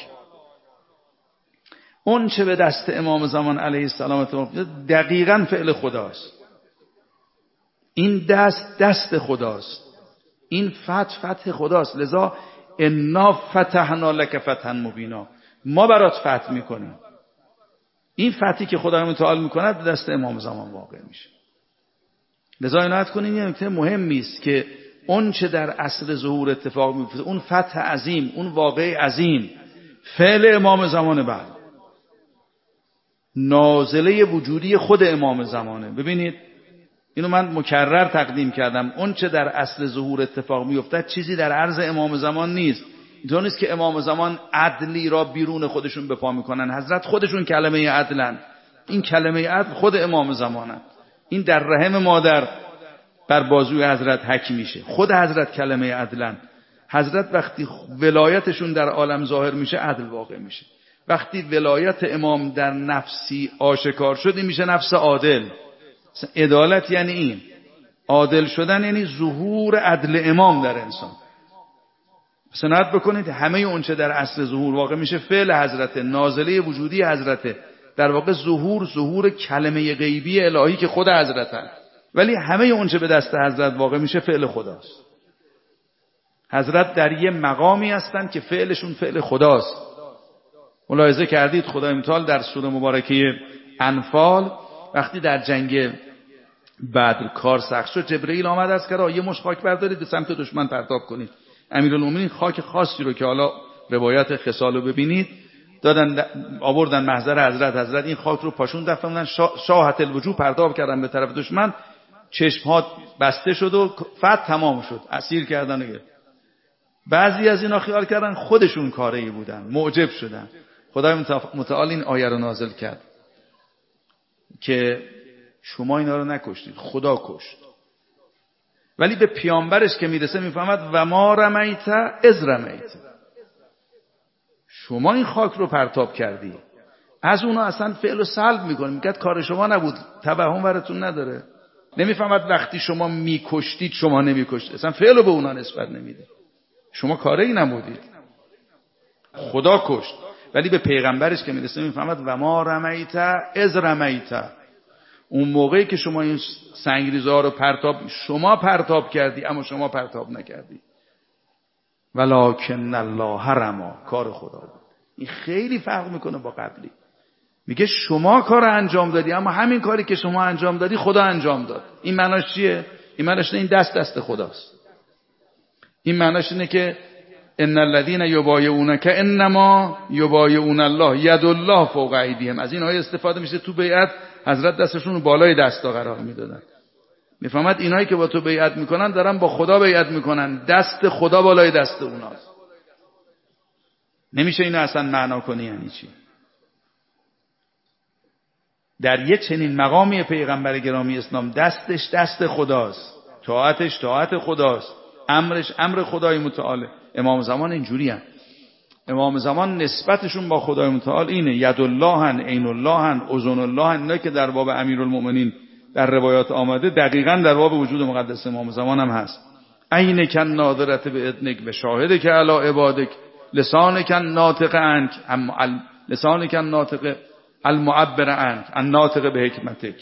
اون چه به دست امام زمان علیه السلام دقیقاً فعل خداست. این دست خداست، این فتح خداست. لذا انا فتحنا لک فتحا مبینا، ما برات فتح میکنیم. این فتحی که خدا متعال میکند به دست امام زمان واقع میشه. لذا عنایت کنین یه نکته مهمی است که اون چه در عصر ظهور اتفاق میفته، اون فتح عظیم، اون واقع عظیم، فعل امام زمان بعد نازله وجودی خود امام زمانه. ببینید اینو من مکرر تقدیم کردم، اون چه در اصل ظهور اتفاق میفته چیزی در عرض امام زمان نیست. اینطور نیست که امام زمان عدلی را بیرون خودشون به پا میکنن. حضرت خودشون کلمه عدلن، این کلمه عدل خود امام زمانه. این در رحم مادر بر بازوی حضرت حک میشه. خود حضرت کلمه عدلن. حضرت وقتی ولایتشون در عالم ظاهر میشه عدل واقع میشه. وقتی ولایت امام در نفسی آشکار شد این میشه نفس عادل. عدالت یعنی این. عادل شدن یعنی ظهور عدل امام در انسان. سنت بکنید همه اون چه در اصل ظهور واقع میشه فعل حضرت، نازله وجودی حضرت، در واقع ظهور کلمه غیبی الهی که خود حضرت هست. ولی همه اون چه به دست حضرت واقع میشه فعل خداست. حضرت در یه مقامی هستن که فعلشون فعل خداست. ملاحظه کردید خدای متعال در سوره مبارکه انفال وقتی در جنگ بدر کار سخت شد جبرئیل آمد از کرا یه مش خاک بردارید به سمت دشمن پرتاب کنید. امیرالمومنین خاک خاصی رو که حالا روایت خصال رو ببینید دادن آوردن محضر حضرت این خاک رو پاشون دفعوندن شاهت الوجوه پرتاب کردن به طرف دشمن. چشم‌ها بسته شد و فتح تمام شد. اسیر کردن دیگه. بعضی از اینا خیال کردن خودشون کاری بودن، معجب شدن. خدای متعال این آیه رو نازل کرد که شما اینا رو نکشتید، خدا کشت. ولی به پیامبرش که میرسه میفهمد و ما رمیت اذ رمیت. شما این خاک رو پرتاب کردی. از اونا اصلا فعل رو سلب میکنه، میگه کار شما نبود، توهم براتون نداره. نمیفهمد وقتی شما میکشتید شما نمیکشتید، اصلا فعل رو به اونا نسبت نمیده. شما کاری نبودید، خدا کشت. ولی به پیغمبرش که میرسه میفهمد و ما رمیت اذ رمیت. اون موقعی که شما این سنگریزه ها رو شما پرتاب کردی اما شما پرتاب نکردی. ولکن الله رما، کار خدا بود. این خیلی فرق میکنه با قبلی. میگه شما کار انجام دادی اما همین کاری که شما انجام دادی خدا انجام داد. این معناش چیه؟ این معناش این دست خداست. این معناش اینه که ان الذين يبايعونك انما يبايعون الله ید الله فوق ایدیهم. از این آیه استفاده میشه تو بیعت حضرت دستشون رو بالای دستا قرار میدادن. میفهمد اینایی که با تو بیعت میکنن دارن با خدا بیعت میکنن، دست خدا بالای دست اوناست. نمیشه اینو اصلا معنا کنی یعنی چی. در یه چنین مقامی پیغمبر گرامی اسلام دستش دست خداست، طاعتش طاعت خداست، امرش امر خدای متعال. امام زمان اینجوری هست. امام زمان نسبتشون با خدای متعال اینه ید الله، عین الله، اذن الله. اینا که در باب امیرالمومنین در روایات آمده دقیقاً در باب وجود مقدس امام زمان هم هست. عین کن ناظرت به اذنک و شاهد که علی عبادک لسان کن ناطق عنک لسان کن ناطق المعبر عنک الناطق به حکمتک.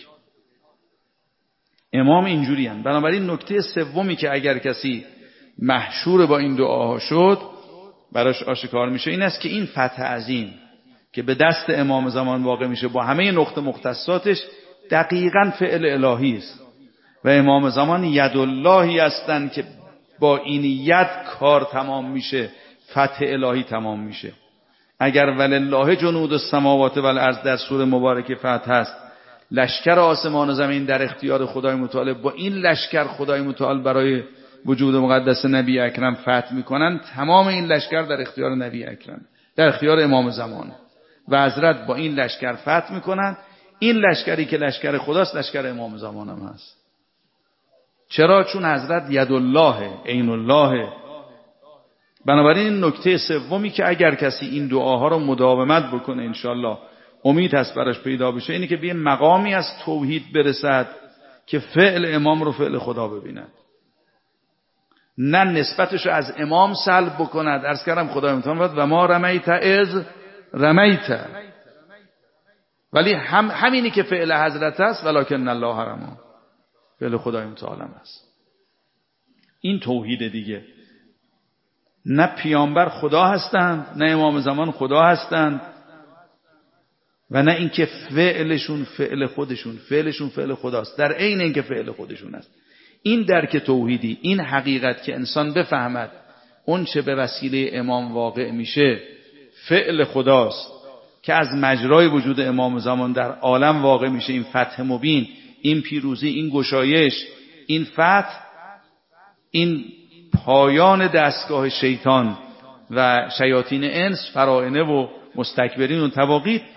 امام اینجوری هست. بنابراین نکته سومی که اگر کسی محشور با این دعاها شد براش آشکار میشه این است که این فتح عظیم که به دست امام زمان واقع میشه با همه نقطه مختصاتش دقیقاً فعل الهی است و امام زمان ید اللهی هستند که با این ید کار تمام میشه، فتح الهی تمام میشه. اگر ولله جنود السماوات والارض در سوره مبارکه فتح هست، لشکر آسمان و زمین در اختیار خدای متعال، با این لشکر خدای متعال برای وجود مقدس نبی اکرم فتح میکنن. تمام این لشکر در اختیار نبی اکرم، در اختیار امام زمان و حضرت با این لشکر فتح میکنن. این لشکری که لشکر خداست لشکر امام زمان هم هست. چرا؟ چون حضرت ید الله، عین الله. بنابراین نکته سومی که اگر کسی این دعاها رو مداومت بکنه انشالله امید هست براش پیدا بشه اینه که به مقامی از توحید برسد که فعل امام رو فعل خدا ببیند، نه نسبتش رو از امام سلب بکند. عرض کردم خدای متعال و ما رمیت اذ رمیت. ولی همینی که فعل حضرت است ولکن الله رما، فعل خدای متعال است. این توحید دیگه. نه پیامبر خدا هستند، نه امام زمان خدا هستند و نه اینکه فعلشون فعل خودشون، فعلشون فعل خداست در عین اینکه فعل خودشون است. این درک توحیدی، این حقیقت که انسان بفهمد اون چه به وسیله امام واقع میشه فعل خداست که از مجرای وجود امام زمان در عالم واقع میشه. این فتح مبین، این پیروزی، این گشایش، این فتح، این پایان دستگاه شیطان و شیاطین انس، فرائنه و مستکبرین و طواغیت.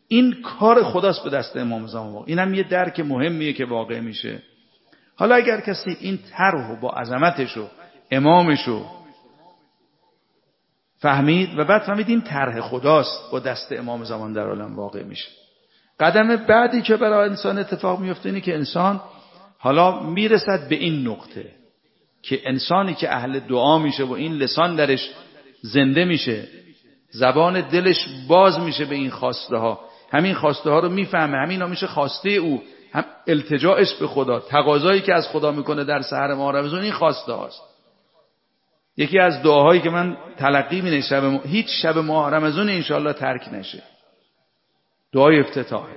این کار خداست به دست امام زمان واقع. اینم یه درک مهمیه که واقع میشه. حالا اگر کسی این طرحو با عظمتش و امامش رو فهمید و بعد فهمید این طرح خداست با دست امام زمان در عالم واقع میشه، قدم بعدی که برای انسان اتفاق میفته اینه که انسان حالا میرسد به این نقطه که انسانی که اهل دعا میشه و این لسان درش زنده میشه، زبان دلش باز میشه به این خواسته ها، همین خواسته ها رو میفهمه، همینا میشه خواسته او، هم التجاش به خدا، تقاضایی که از خدا میکنه در سحر ماه رمضان این خواسته هاست. یکی از دعاهایی که من تلقی می‌کنم هیچ شب ماه رمضان انشاءالله ترک نشه، دعای افتتاحه،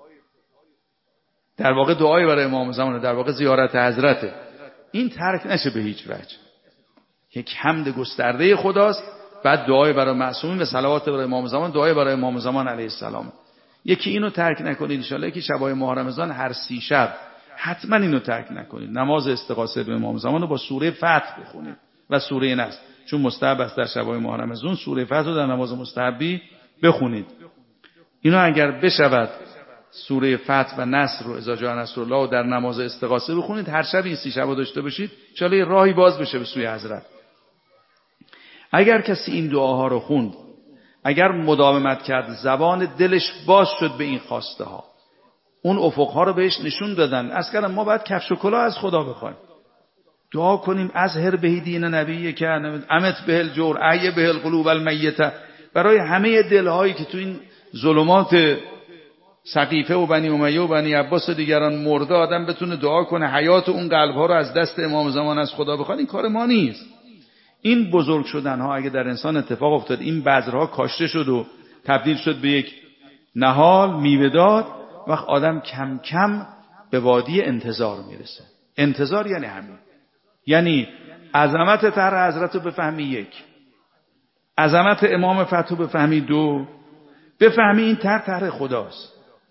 در واقع دعای برای امام زمان، در واقع زیارت حضرته، این ترک نشه به هیچ وجه. یک حمد گسترده خداست، بعد دعای برای معصومین و صلوات برای امام زمان، دعای برای امام زمان علیه السلام. یکی اینو ترک نکنید انشاءالله، یکی شبای ماه رمضان هر 30 شب حتما اینو ترک نکنید، نماز استغاثه به امام زمان رو با سوره فتح بخونید و سوره نصر، چون مستحب است در شبای ماه رمضان سوره فتح رو در نماز مستحبی بخونید. اینو اگر بشود سوره فتح و نصر رو اذا جاء نصر الله رو در نماز استغاثه بخونید، هر شب این 30 شب رو داشته باشید، ان شاءالله راهی باز بشه به سوی حضرت. اگر کسی این دعاها رو خوند، اگر مداومت کرد، زبان دلش باز شد به این خواسته ها، اون افقها رو بهش نشون دادن. از کردم ما باید کفش و کلاه از خدا بخوایم، دعا کنیم ازهر به دین نبی که امت به الجور احی به القلوب المیته، برای همه دلهایی که تو این ظلمات سقیفه و بنی امیه و بنی عباس و دیگران مرده، آدم بتونه دعا کنه حیات اون قلبها رو از دست امام زمان از خدا بخواد. این کار ما نیست. این بزرگ شدن ها اگه در انسان اتفاق افتاد، این بذرها کاشته شد و تبدیل شد به یک نهال میوه داد، وقت آدم کم کم به وادی انتظار میرسه. انتظار یعنی همین، یعنی عظمت طرح حضرت رو بفهمی، یک، عظمت امام فتح رو بفهمی، دو، بفهمی این طرح خداست،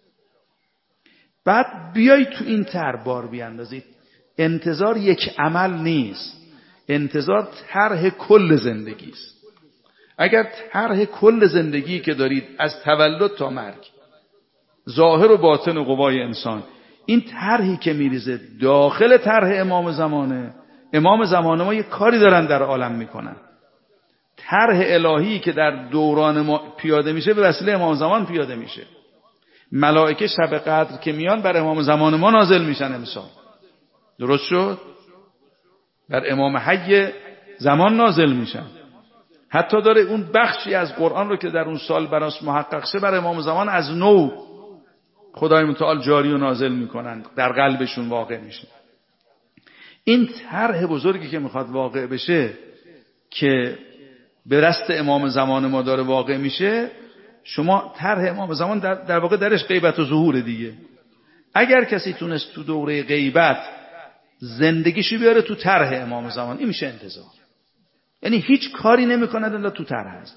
بعد بیای تو این طرح بار بیاندازید. انتظار یک عمل نیست، انتظار طرح کل زندگی است. اگر طرح کل زندگی که دارید از تولد تا مرگ، ظاهر و باطن و قوای انسان، این طرحی که میریزه داخل طرح امام زمانه، امام زمان ما یک کاری دارن در عالم میکنن. طرح الهی که در دوران ما پیاده میشه به وسیله امام زمان پیاده میشه. ملائکه شب قدر که میان بر امام زمان ما نازل میشن امسال، درست شد؟ بر امام حی زمان نازل میشن. حتی داره اون بخشی از قرآن رو که در اون سال براش محقق شه بر امام زمان از نو خدای متعال جاری و نازل میکنن، در قلبشون واقع میشه. این طرح بزرگی که میخواد واقع بشه که به دست امام زمان ما داره واقع میشه، شما طرح امام زمان در واقع درش غیبت و ظهور دیگه. اگر کسی تونست تو دوره غیبت زندگیشو بیاره تو طرح امام زمان، این میشه انتظار. یعنی هیچ کاری نمیکنه الا تو طرح هست.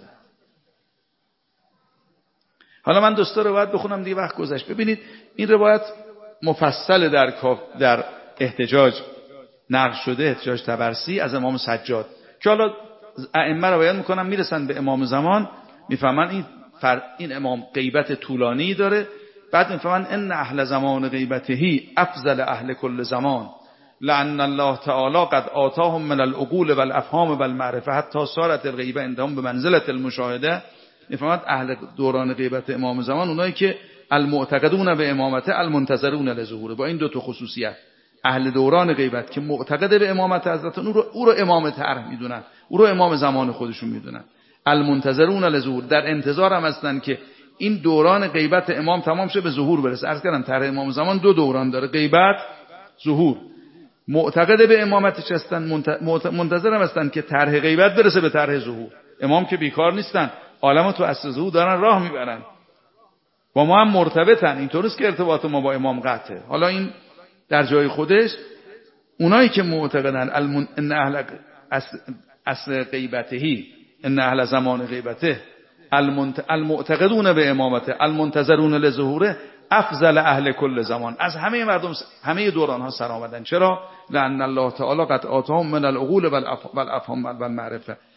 حالا من دوستا روایت بخونم دیگه، وقت گذشت. ببینید این روایت مفصل در احتجاج نقل شده، احتجاج طبرسی از امام سجاد، که حالا ائمه روایت میکنن میرسن به امام زمان، میفهمن این امام غیبت طولانی داره، بعد میفهمن ان اهل زمان غیبتهی افضل اهل کل زمان، لأن الله تعالی قد آتاهم من العقول والافهام والمعرفه حتی صارت الغیبه عندهم به منزله المشاهده. میفهمد اهل دوران غیبت امام زمان اونایی که المعتقدون به امامته المنتظرون لظهوره، با این دو تا خصوصیت، اهل دوران غیبت که معتقد به امامت حضرت او رو امام طرح میدونن، او رو امام زمان خودشون میدونن، المنتظرون لظهور، در انتظار هم هستن که این دوران غیبت امام تمام شه به ظهور برسه. عرض کردم طرح امام زمان دو دوران داره، غیبت، ظهور. معتقد به امامتش هستن، منتظر هم هستن که طرح غیبت برسه به طرح ظهور. امام که بیکار نیستن، عالمو تو اصل ظهور دارن راه میبرن، با ما هم مرتبطن. اینطوریست که ارتباط ما با امام قطعه. حالا این در جای خودش، اونایی که معتقدن ان اهل اصل غیبتهی، ان اهل زمان غیبته المعتقدون به امامته المنتظرون لظهوره افضل اهل کل زمان، از همه مردم همه دوران ها سر آمدن. چرا؟ لأن الله تعالی قد آتاهم من العقول والافهام والمعرفه.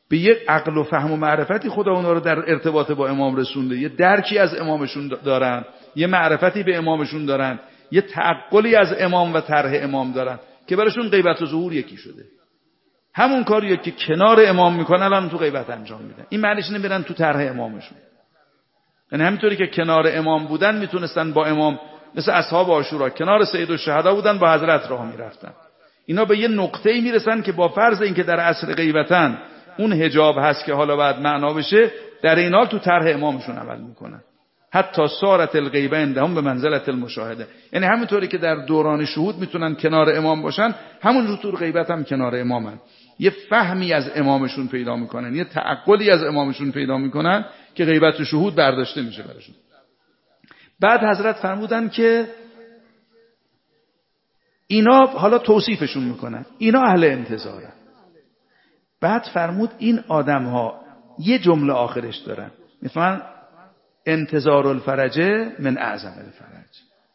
به یک عقل و فهم و معرفتی خدا اونا رو در ارتباط با امام رسونده، یه درکی از امامشون دارن، یه معرفتی به امامشون دارن، یه تعقلی از امام و طرح امام دارن که براشون غیبت و ظهور یکی شده. همون کاریه که کنار امام میکنن الان تو غیبت انجام میدن. این معنیش اینه برن تو طرح امامشون. یعنی همینطوری که کنار امام بودن میتونستن با امام، مثل اصحاب عاشورا کنار سید الشهدا بودن، با حضرت راه میرفتن. اینا به یه نقطه‌ای میرسن که با فرض اینکه در عصر غیبتن اون حجاب هست که حالا بعد معنا بشه، در این حال تو طرح امامشون عمل میکنن. حتی صارت الغیبه عندهم به منزلت المشاهده. یعنی همونطوری که در دوران شهود میتونن کنار امام باشن، همون تو غیبت هم کنار امامن. یه فهمی از امامشون پیدا میکنن، یه تعقلی از امامشون پیدا میکنن که غیبت و شهود برداشته میشه براشون. بعد حضرت فرمودن که اینا، حالا توصیفشون میکنن، اینا اهل انتظارن. بعد فرمود این آدم ها یه جمله آخرش دارن، میفهمن انتظار الفرجه من اعظم الفرج.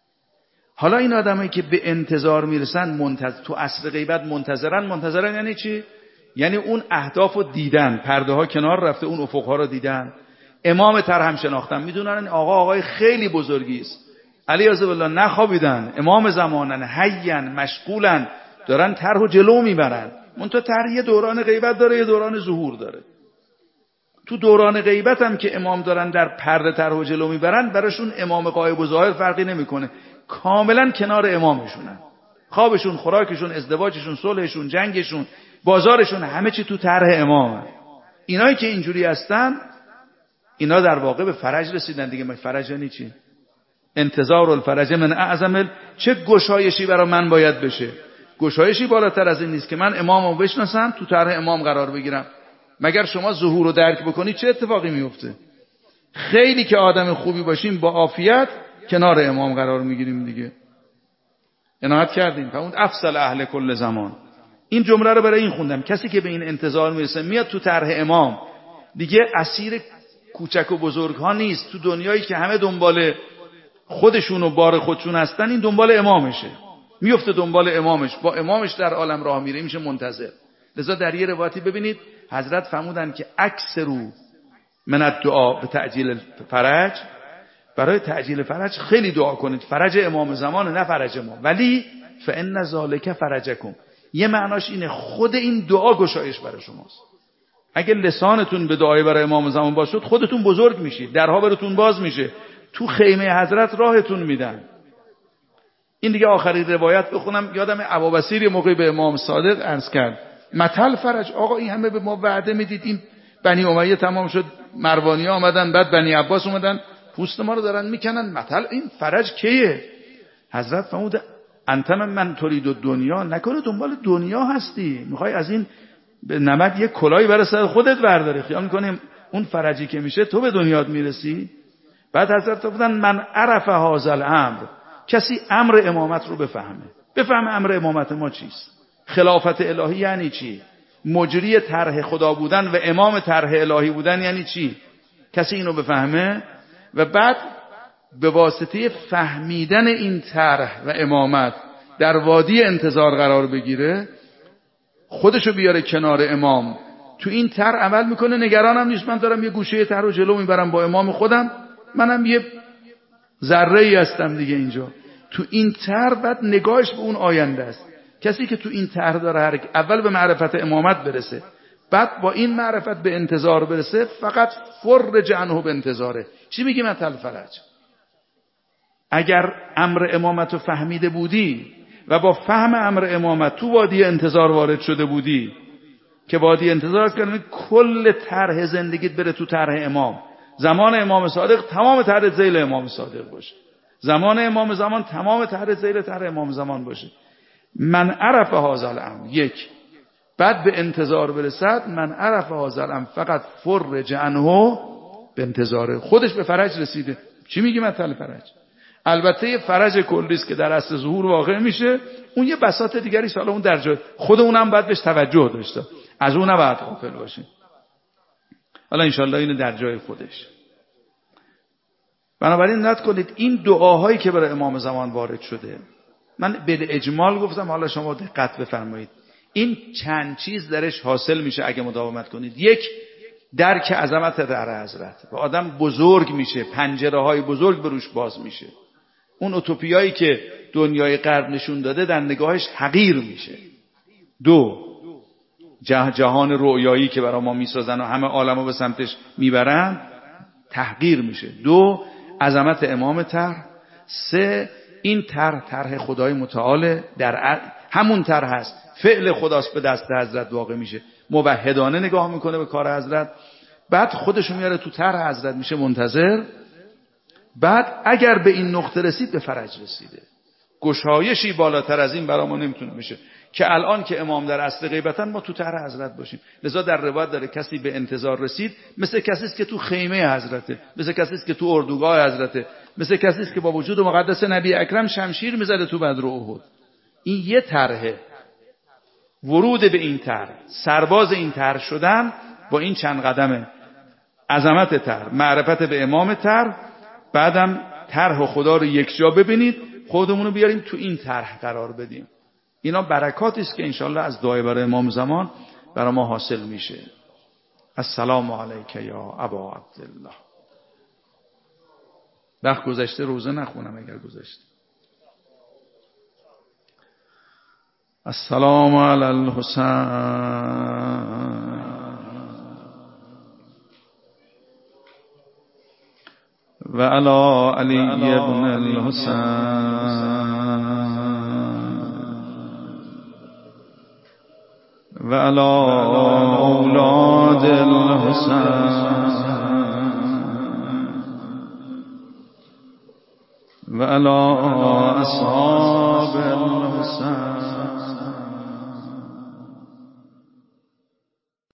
حالا این آدمایی که به انتظار میرسن، تو عصر غیبت منتظرن یعنی چی؟ یعنی اون اهدافو دیدن، پرده ها کنار رفته، اون افقها رو دیدن، امام طرح شناختن، میدونن آقای خیلی بزرگی است، علی عزب الله نخوابیدن، امام زمانن، حیان مشغولن، دارن طرحو جلو میبرن. منتها طرح یه دوران غیبت داره، یه دوران ظهور داره. تو دوران غیبت هم که امام دارن در پرده طرحو جلو میبرن، براشون امام غایب و ظاهر فرقی نمیکنه، کاملا کنار امامشونن. خوابشون، خوراکشون، ازدواجشون، صلحشون، جنگشون، بازارشون، همه چی تو طرح امامه. اینایی که اینجوری هستن، اینا در واقع به فرج رسیدن دیگه. فرج یعنی چی؟ انتظار الفرج من اعظم. چه گشایشی برای من باید بشه؟ گشایشی بالاتر از این نیست که من امامو بشناسم، تو طرح امام قرار بگیرم. مگر شما ظهور رو درک بکنی چه اتفاقی میفته؟ خیلی که آدم خوبی باشیم، با عافیت کنار امام قرار میگیریم دیگه. عنایت کردیم. فرمود افضل اهل کل زمان. این جمله رو برای این خوندم، کسی که به این انتظار میرسه میاد تو طرح امام، دیگه اسیر کوچک و بزرگ ها نیست. تو دنیایی که همه دنبال خودشون و بار خودشون هستن، این دنبال امامشه، میفته دنبال امامش، با امامش در عالم راه میره، میشه منتظر. لذا در یه روایتی ببینید حضرت فرمودن که اکثرو من الدعا به تعجیل فرج، برای تعجیل فرج خیلی دعا کنید. فرج امام زمان، نه فرج ما، ولی فان ذالک فرجکم. یه معناش اینه خود این دعا گشایش برای شماست. اگه لسانتون به دعای برای امام زمان باز شد، خودتون بزرگ میشید، درها براتون باز میشه، تو خیمه حضرت راهتون میدن. این دیگه آخرین روایت بخونم. یادم ابوبصیر موقعی به امام صادق عرض کرد متل فرج، آقا این همه به ما وعده میدید، این بنی امیه تمام شد، مروانی ها آمدن، بعد بنی عباس اومدن، پوست ما رو دارن میکنن، متل این فرج کیه؟ حضرت فرمود انت من ترید دنیا، نکنه دنبال دنیا هستی، میخوای از این به نمد یک کلایی برای سر خودت برداری، خیال میکنی اون فرجی که میشه تو به دنیات میرسی؟ بعد حضرت فرمودن من عرف هذا الامر، کسی امر امامت رو بفهمه امر امامت ما چیست، خلافت الهی یعنی چی، مجری طرح خدا بودن و امام طرح الهی بودن یعنی چی، کسی اینو بفهمه و بعد به واسطه فهمیدن این طرح و امامت در وادی انتظار قرار بگیره، خودشو بیاره کنار امام، تو این طرح عمل میکنه، نگرانم نیست من دارم یه گوشه طرح رو جلو میبرم با امام خودم، منم یه ذره ای هستم دیگه اینجا. تو این طرح بعد نگاهش به اون آینده است. کسی که تو این طرح داره اول به معرفت امامت برسه، بعد با این معرفت به انتظار برسه، فقط فرج عنه به انتظاره. چی میگی متل فرج؟ اگر امر امامت رو فهمیده بودی و با فهم امر امامت تو وادی انتظار وارد شده بودی، که وادی انتظار کنی کل طرح زندگیت بره تو طرح امام، زمان امام صادق تمام طرح ذیل امام صادق باشه، زمان امام زمان تمام طرح ذیل طرح امام زمان باشه. من عرف هذا الامر، یک، بعد به انتظار برسد، من عرف هذا الامر فقط فرج عنه به انتظاره، خودش به فرج رسیده. چی میگی مطلب فرج؟ البته یه فرج کلی است که در اصل ظهور واقع میشه، اون یه بساط دیگری حالا اون در جای خود اونم باید بهش توجه داشته، از اون نباید غافل باشیم. حالا انشالله اینو در جای خودش. بنابراین نت کنید این دعاهایی که برای امام زمان وارد شده، من به اجمال گفتم، حالا شما دقت بفرمایید، این چند چیز درش حاصل میشه اگه مداومت کنید. یک، درک عظمت در حضرت و آدم بزرگ میشه، پنجره های بزرگ به روش باز میشه. اون اوتوپیایی که دنیای غرب نشون داده در نگاهش حقیر میشه. دو، جهان رؤیایی که برای ما میسازن و همه عالمو به سمتش میبرن تحقیر میشه. دو، عظمت امام طرح. سه، این طرح خدای متعال، در همون طرح هست، فعل خداست به دست حضرت واقع میشه، موحدانه نگاه میکنه به کار حضرت، بعد خودشو میاره تو طرح حضرت، میشه منتظر. بعد اگر به این نقطه رسید به فرج رسیده. گشایشی بالاتر از این برای ما نمیتونه بشه که الان که امام در اصل غیبتن ما تو طرح حضرت باشیم. لذا در روایت داره کسی به انتظار رسید مثل کسی است که تو خیمه حضرته، مثل کسی است که تو اردوگاه حضرته، مثل کسی است که با وجود مقدس نبی اکرم شمشیر میزده تو بدر و احد. این یه طرحه. ورود به این طرح، سرباز این طرح شدن با این چند قدمه: عظمت طرح، معرفت به امام طرح، بعدم طرح خدا رو یکجا ببینید، خودمون رو بیاریم تو این طرح قرار بدیم. اینا برکاتی است که انشالله از دعای برای امام زمان برای ما حاصل میشه. السلام علیک یا ابا عبدالله. وقت گذشته روزه نخونم اگر گذشته. السلام علی الحسین و علی علی ابن الحسین و علی اولاد الحسین و علی اصحاب الحسین